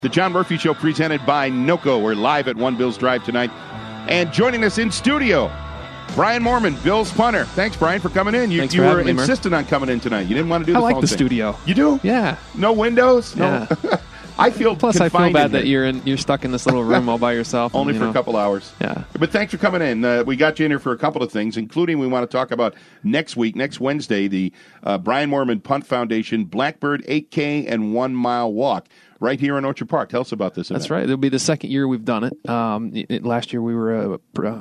The John Murphy Show presented by NOCO. We're live at One Bills Drive tonight. And joining us in studio, Brian Moorman, Bills punter. Thanks, Brian, for coming in. You were insistent on coming in tonight. You didn't want to do the phone thing. I like the studio. You do? Yeah. No windows? No. Yeah. I feel Plus, I feel bad that you're stuck in this little room all by yourself. Only for a couple hours. Yeah. But thanks for coming in. We got you in here for a couple of things, including we want to talk about next Wednesday, the Brian Moorman Punt Foundation Blackbird 8K and 1 mile walk right here in Orchard Park. Tell us about this event. That's right. It'll be the second year we've done it. Last year we were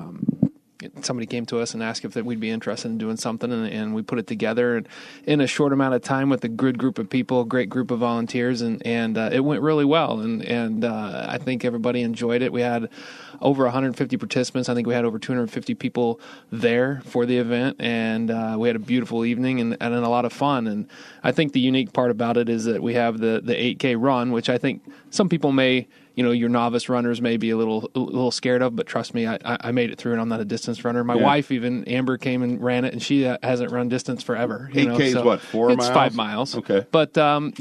somebody came to us and asked if we'd be interested in doing something, and we put it together in a short amount of time with a good group of people, a great group of volunteers, and it went really well. And I think everybody enjoyed it. We had over 150 participants. I think we had over 250 people there for the event, and we had a beautiful evening and a lot of fun. And I think the unique part about it is that we have the 8K run, which I think some people may, your novice runners may be a little scared of, but trust me, I made it through, and I'm not a distance runner. My wife, even Amber, came and ran it, and she hasn't run distance forever. 8K is what, 4 miles? It's 5 miles. Okay, but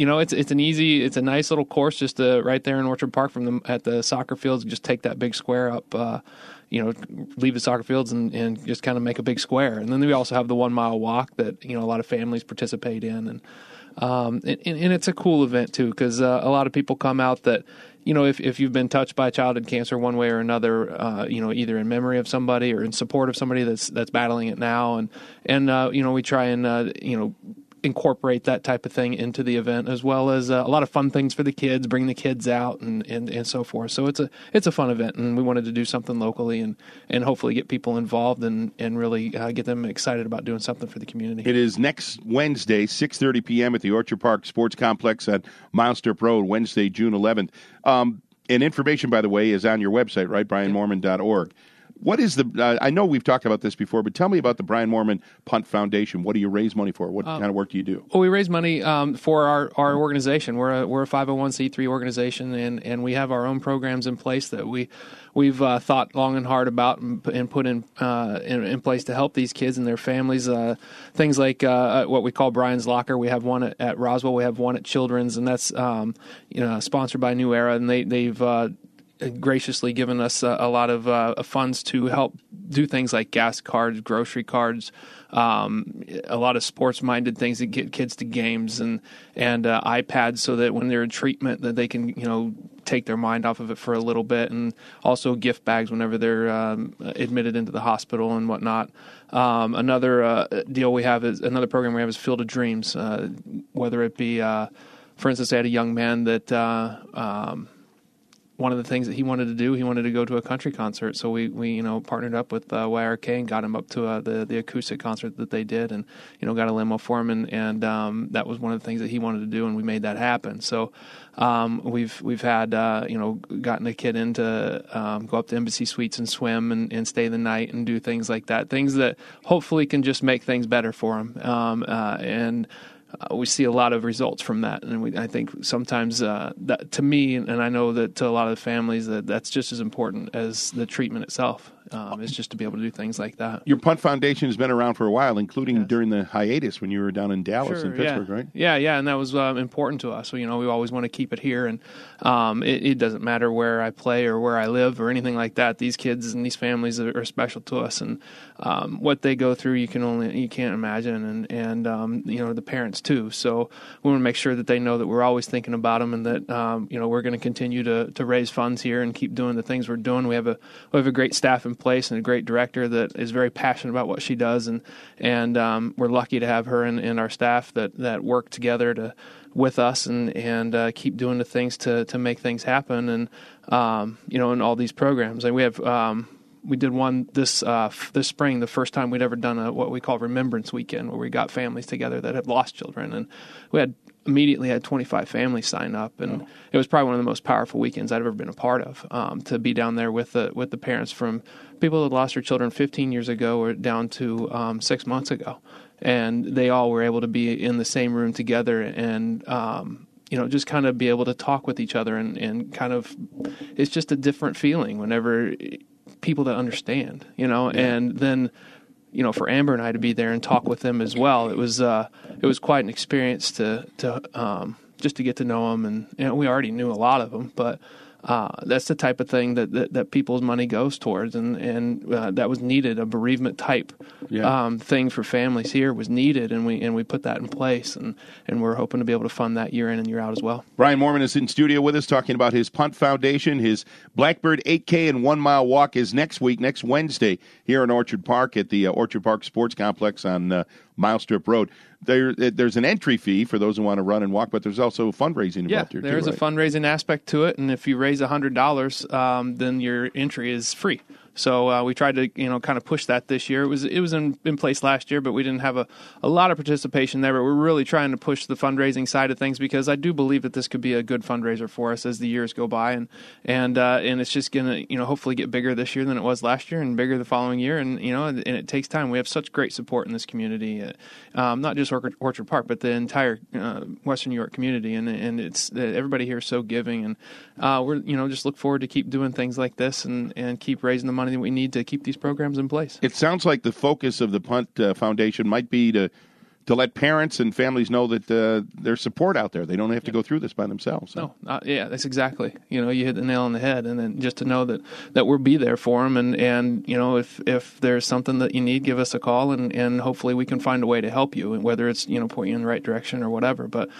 it's a nice little course just right there in Orchard Park at the soccer fields. Just take that big square up. Leave the soccer fields and just kind of make a big square. And then we also have the 1 mile walk that a lot of families participate in, and it's a cool event too, because a lot of people come out that. If you've been touched by childhood cancer one way or another, either in memory of somebody or in support of somebody that's battling it now, and we try and incorporate that type of thing into the event, as well as a lot of fun things for the kids, bring the kids out and so forth. So it's a fun event, and we wanted to do something locally and hopefully get people involved and really get them excited about doing something for the community. It is next Wednesday, 6:30 p.m. at the Orchard Park Sports Complex at Milestone Road, Wednesday, June 11th. And information, by the way, is on your website, right? BrianMoorman.org. What is I know we've talked about this before, but tell me about the Brian Moorman Punt Foundation. What do you raise money for? What kind of work do you do? Well, we raise money for our organization. We're a 501c3 organization, and we have our own programs in place that we've thought long and hard about and put in place to help these kids and their families. Things like what we call Brian's Locker. We have one at Roswell. We have one at Children's, and that's sponsored by New Era, and they've graciously given us a lot of funds to help do things like gas cards, grocery cards, a lot of sports-minded things that get kids to games and iPads, so that when they're in treatment that they can take their mind off of it for a little bit, and also gift bags whenever they're admitted into the hospital and whatnot. Another program we have is Field of Dreams, whether it be, for instance, I had a young man that one of the things that he wanted to do, he wanted to go to a country concert. So we partnered up with YRK and got him up to the acoustic concert that they did, and got a limo for him, and that was one of the things that he wanted to do, and we made that happen. So we've had gotten a kid in to go up to Embassy Suites and swim and stay the night and do things like that, things that hopefully can just make things better for him, we see a lot of results from that, and I think sometimes that, to me, and I know that to a lot of the families, that's just as important as the treatment itself. Is just to be able to do things like that. Your Punt Foundation has been around for a while, including during the hiatus when you were down in Dallas and Pittsburgh, right? Yeah, and that was important to us. So, we always want to keep it here, and it doesn't matter where I play or where I live or anything like that. These kids and these families are special to us, and what they go through, you can't imagine, and the parents too. So we want to make sure that they know that we're always thinking about them, and that we're going to continue to raise funds here and keep doing the things we're doing. We have a great staff in place and a great director that is very passionate about what she does, and we're lucky to have her and our staff that work together with us and keep doing the things to make things happen, and in all these programs. And we have we did one this spring, the first time we'd ever done what we call Remembrance Weekend, where we got families together that had lost children, and we immediately had 25 families sign up, and it was probably one of the most powerful weekends I've ever been a part of, to be down there with the parents from people that lost their children 15 years ago or down to 6 months ago, and they all were able to be in the same room together and just kind of be able to talk with each other, and kind of, it's just a different feeling whenever people that understand, and then for Amber and I to be there and talk with them as well. It was quite an experience to just to get to know them. And we already knew a lot of them, but that's the type of thing that people's money goes towards, and that was needed. A bereavement type thing for families here was needed, and we put that in place, and we're hoping to be able to fund that year in and year out as well. Brian Moorman is in studio with us talking about his Punt Foundation. His Blackbird 8K and 1 mile walk is next Wednesday, here in Orchard Park at the Orchard Park Sports Complex on Milestrip Road. There's an entry fee for those who want to run and walk, but there's also fundraising involved here too. There's a fundraising aspect to it, and if you raise $100, then your entry is free. So we tried to, kind of push that this year. It was in place last year, but we didn't have a lot of participation there. But we're really trying to push the fundraising side of things, because I do believe that this could be a good fundraiser for us as the years go by, and it's just gonna, hopefully get bigger this year than it was last year, and bigger the following year. And it takes time. We have such great support in this community, not just Orchard Park, but the entire Western New York community, and it's everybody here is so giving, and we're just look forward to keep doing things like this and keep raising the money that we need to keep these programs in place. It sounds like the focus of the Punt Foundation might be to let parents and families know that there's support out there. They don't have to go through this by themselves. No, that's exactly. You hit the nail on the head, and then just to know that we'll be there for them, and if there's something that you need, give us a call, and hopefully we can find a way to help you, and whether it's point you in the right direction or whatever. But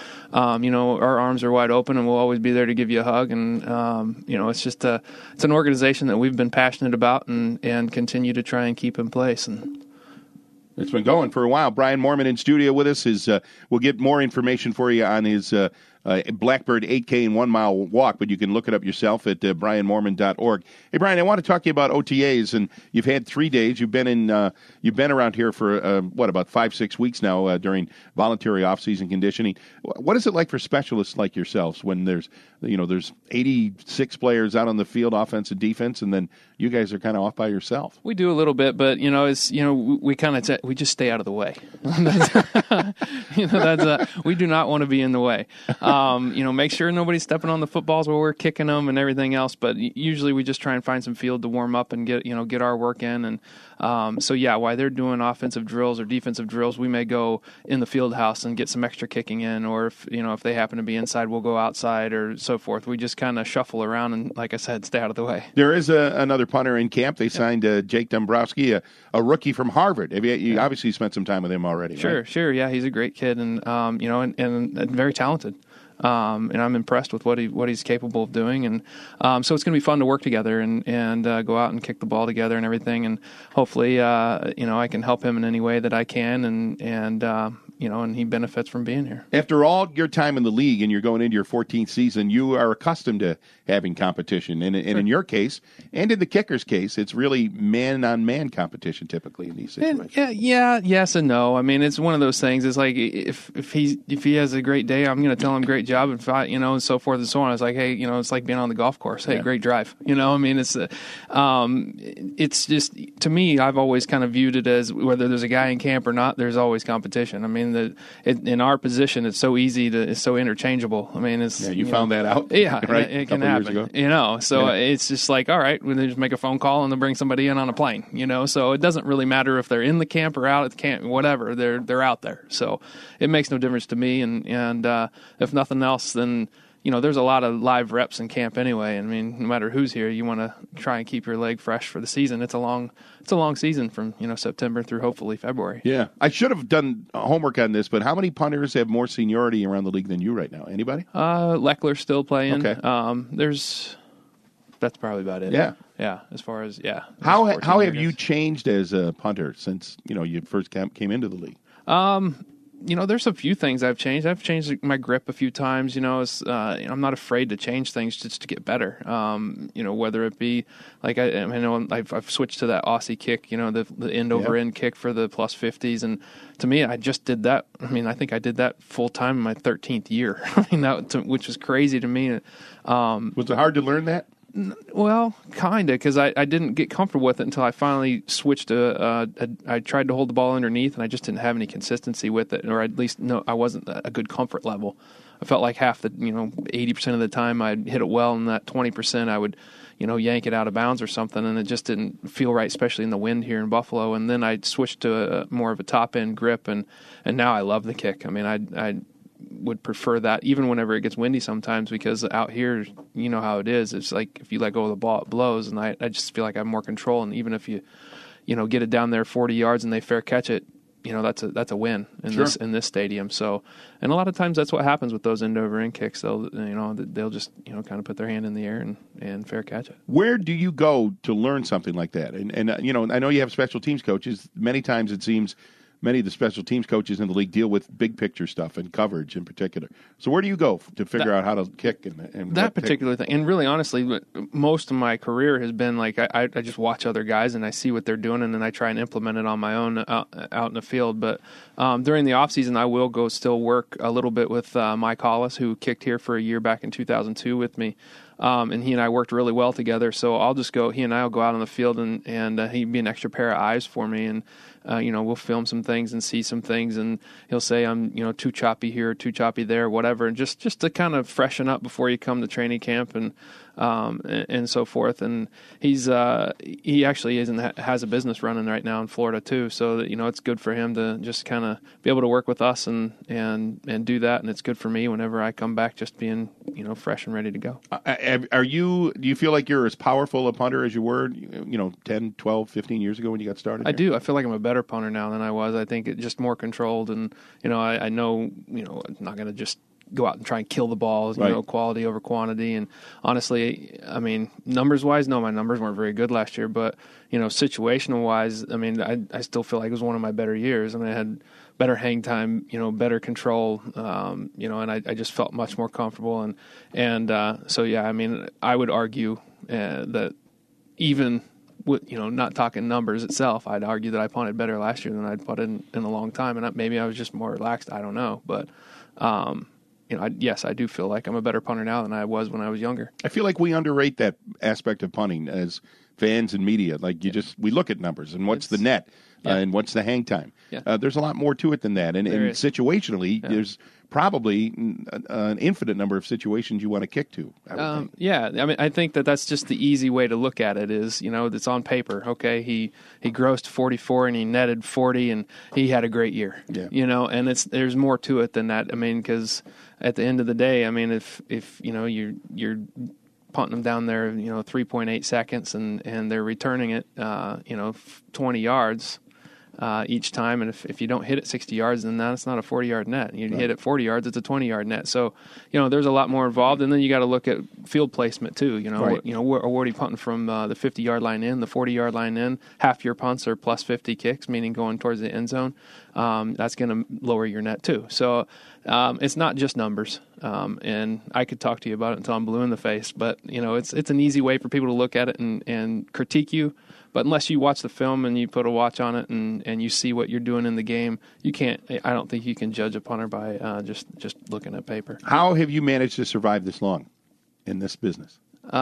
our arms are wide open, and we'll always be there to give you a hug. And it's just it's an organization that we've been passionate about and continue to try and keep in place. And it's been going for a while. Brian Moorman in studio with us. We'll get more information for you on his Blackbird 8K and 1 mile walk, but you can look it up yourself at brianmoorman.org. Hey, Brian, I want to talk to you about OTAs, and you've had 3 days. You've been around here for about 5-6 weeks now during voluntary off-season conditioning. What is it like for specialists like yourselves when there's 86 players out on the field, offense and defense, and then you guys are kind of off by yourself? We do a little bit, but we kind of we just stay out of the way. We do not want to be in the way. Make sure nobody's stepping on the footballs while we're kicking them and everything else. But usually we just try and find some field to warm up and get our work in. And while they're doing offensive drills or defensive drills, we may go in the field house and get some extra kicking in. Or if they happen to be inside, we'll go outside or so forth. We just kind of shuffle around and, like I said, stay out of the way. There is another punter in camp. They signed Jake Dombrowski, a rookie from Harvard. You obviously spent some time with him already. Sure, right? Sure. Yeah, he's a great kid, and and very talented. And I'm impressed with what he's capable of doing, and so it's going to be fun to work together and go out and kick the ball together and everything, and hopefully I can help him in any way that I can, and he benefits from being here. After all your time in the league, and you're going into your 14th season, you are accustomed to having competition, and in your case, and in the kicker's case, it's really man-on-man competition typally in these situations. Yes and no. I mean, it's one of those things. It's like if he has a great day, I'm going to tell him great job, and so forth and so on. It's like, hey, it's like being on the golf course. Hey, great drive. It's just, to me, I've always kind of viewed it as whether there's a guy in camp or not, there's always competition. I mean, in our position, it's so easy it's so interchangeable. I mean, it's you found that out. Yeah, right? It can happen. It's just like, all right, they just make a phone call and they'll bring somebody in on a plane. So it doesn't really matter if they're in the camp or out at the camp, whatever. They're out there. So it makes no difference to me. And if nothing else, then there's a lot of live reps in camp anyway. I mean, no matter who's here, you want to try and keep your leg fresh for the season. It's a long season from September through hopefully February. Yeah, I should have done homework on this, but how many punters have more seniority around the league than you right now? Anybody? Leckler's still playing. Okay. That's probably about it. Yeah. As far as How have you changed as a punter since you first came into the league? There's a few things I've changed. I've changed my grip a few times. I'm not afraid to change things just to get better. Whether it be like I've switched to that Aussie kick, the end over end kick for the plus 50s, and to me, I just did that. I mean, I think I did that full time in my 13th year. Which was crazy to me. Was it hard to learn that? Well, kind of, because I didn't get comfortable with it until I finally switched to I tried to hold the ball underneath, and I just didn't have any consistency with it, or at least I wasn't a good comfort level. I felt like half the 80% of the time I'd hit it well, and that 20% I would yank it out of bounds or something, and it just didn't feel right, especially in the wind here in Buffalo. And then I switched to more of a top end grip, and now I love the kick. I mean, I would prefer that, even whenever it gets windy sometimes, because out here, you know how it is. It's like if you let go of the ball, it blows, and I just feel like I have more control. And even if you get it down there 40 yards and they fair catch it, that's a win in this stadium. So, and a lot of times that's what happens with those end over end kicks. They'll just kind of put their hand in the air and fair catch it. Where do you go to learn something like that? And I know you have special teams coaches. Many times it seems many of the special teams coaches in the league deal with big picture stuff and coverage in particular. So where do you go to figure out how to kick and that particular thing? And really, honestly, most of my career has been like I just watch other guys and I see what they're doing, and then I try and implement it on my own out in the field. But during the off season, I will go still work a little bit with Mike Hollis, who kicked here for a year back in 2002 with me. And he and I worked really well together. So I'll just go. He and I will go out on the field, and he'd be an extra pair of eyes for me. And we'll film some things and see some things, and he'll say I'm too choppy here, too choppy there, whatever, and just to kind of freshen up before you come to training camp and so forth. And he actually has a business running right now in Florida too, so that it's good for him to just kind of be able to work with us and do that, and it's good for me whenever I come back, just being fresh and ready to go. Do you feel like you're as powerful a punter as you were 10, 12, 15 years ago when you got started? I do. I feel like I'm a better punter now than I was. I think it's just more controlled, and I know I'm not going to just go out and try and kill the ball, right. Quality over quantity. And honestly, I mean, numbers-wise, no, my numbers weren't very good last year, but, situational-wise, I mean, I still feel like it was one of my better years. I mean, I had better hang time, better control, and I just felt much more comfortable. So, yeah, I mean, I would argue that even with, not talking numbers itself, I'd argue that I punted better last year than I'd punted in a long time. And maybe I was just more relaxed. I don't know. But, yes, I do feel like I'm a better punter now than I was when I was younger. I feel like we underrate that aspect of punting as fans and media. Like we look at numbers and what's the net and what's the hang time. Yeah. There's a lot more to it than that. And situationally, there's probably an infinite number of situations you want to kick to. Yeah, I mean, I think that's just the easy way to look at it is, it's on paper. Okay, he grossed 44 and he netted 40 and he had a great year. Yeah. And there's more to it than that. I mean, because at the end of the day, I mean, if you're punting them down there, 3.8 seconds and they're returning it, 20 yards. Each time, and if you don't hit it 60 yards, then that's not a 40-yard net. You hit it 40 yards, it's a 20-yard net. So, there's a lot more involved, and then you got to look at field placement too. Right. Where are you punting from the 50-yard line in, the 40-yard line in? Half your punts are plus 50 kicks, meaning going towards the end zone. That's going to lower your net too. So it's not just numbers. And I could talk to you about it until I'm blue in the face, but it's an easy way for people to look at it and critique you. But unless you watch the film and you put a watch on it and you see what you're doing in the game, I don't think you can judge a punter by just looking at paper. How have you managed to survive this long in this business?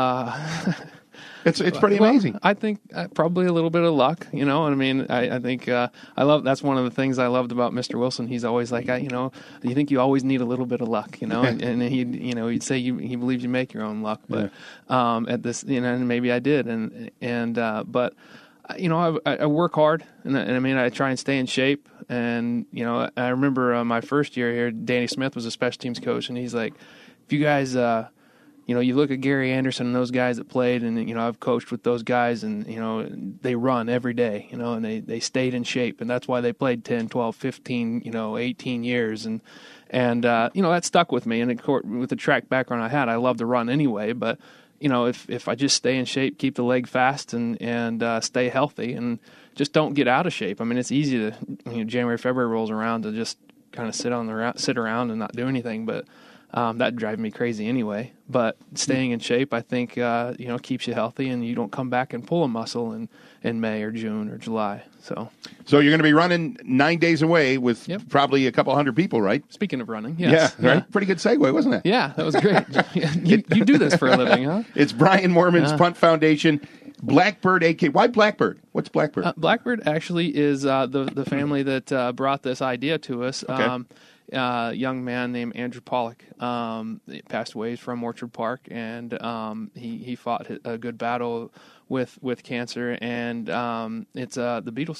It's pretty amazing. I think probably a little bit of luck, And I mean, I think that's one of the things I loved about Mr. Wilson. He's always like, you think you always need a little bit of luck, and he'd say he believes you make your own luck, but at this, and maybe I did, but I work hard, and I mean, I try and stay in shape, and I remember my first year here, Danny Smith was a special teams coach, and he's like, if you guys. You look at Gary Anderson and those guys that played, and, I've coached with those guys, and, they run every day, and they stayed in shape, and that's why they played 10, 12, 15, 18 years. And that stuck with me. And with the track background I had, I love to run anyway, but, if I just stay in shape, keep the leg fast and stay healthy and just don't get out of shape. I mean, it's easy to, January, February rolls around to just kind of sit around and not do anything, but that'd drive me crazy anyway. But staying in shape, I think, keeps you healthy, and you don't come back and pull a muscle in May or June or July. So you're going to be running 9 days away with probably a couple hundred people, right? Speaking of running, yes. Yeah, right. Pretty good segue, wasn't it? Yeah, that was great. you do this for a living, huh? It's Brian Moorman's Punt Foundation. Blackbird AK. Why Blackbird? What's Blackbird? Blackbird actually is the family that brought this idea to us. Okay. Young man named Andrew Pollock passed away. He's from Orchard Park, and he fought a good battle with cancer, and it's the Beatles song.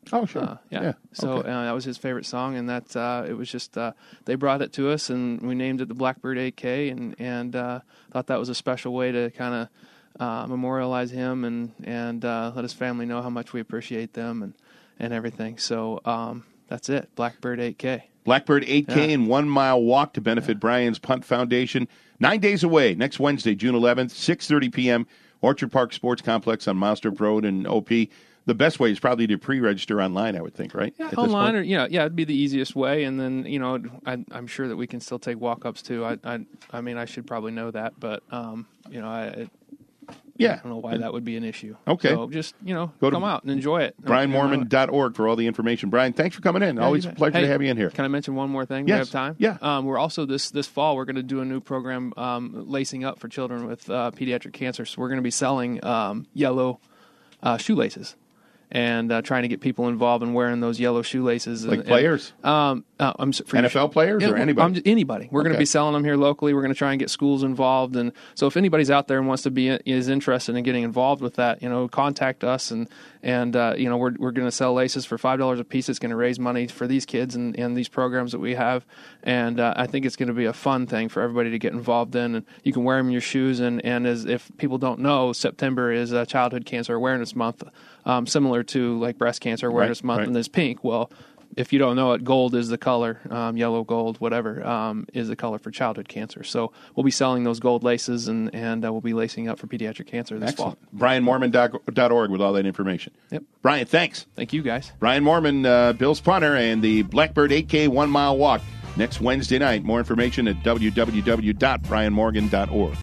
Oh, sure. So Okay. that was his favorite song, and that it was just they brought it to us, and we named it the Blackbird 8K, and thought that was a special way to kind of memorialize him and let his family know how much we appreciate them and everything. So that's it, Blackbird 8K. Blackbird 8K and 1 mile walk to benefit Brian's Punt Foundation. 9 days away, next Wednesday, June 11th, 6:30 p.m., Orchard Park Sports Complex on Milestorp Road and OP. The best way is probably to pre-register online, I would think, right? Yeah, online, or it'd be the easiest way. And then I'm sure that we can still take walk-ups too. I mean, I should probably know that, but I don't know why that would be an issue. Okay, so just come out and enjoy it. BrianMoorman.org for all the information. Brian, thanks for coming in. Always a pleasure to have you in here. Can I mention one more thing? Yes. We have time. Yeah. We're also this fall we're going to do a new program, lacing up for children with pediatric cancer. So we're going to be selling yellow shoelaces. And trying to get people involved in wearing those yellow shoelaces. Like players? NFL players or anybody? Anybody. We're going to be selling them here locally. We're going to try and get schools involved. And so if anybody's out there and wants to is interested in getting involved with that, contact us. And we're going to sell laces for $5 a piece. It's going to raise money for these kids and these programs that we have. And I think it's going to be a fun thing for everybody to get involved in. And you can wear them in your shoes. And as if people don't know, September is Childhood Cancer Awareness Month, similar to like Breast Cancer Awareness Month, and there's pink. Well, if you don't know it, gold is the color, yellow, gold, whatever, is the color for childhood cancer. So we'll be selling those gold laces, and we'll be lacing up for pediatric cancer this fall. BrianMoorman.org with all that information. Yep. Brian, thanks. Thank you, guys. Brian Moorman, Bill's punter, and the Blackbird 8K 1 mile walk next Wednesday night. More information at www.brianmorgan.org.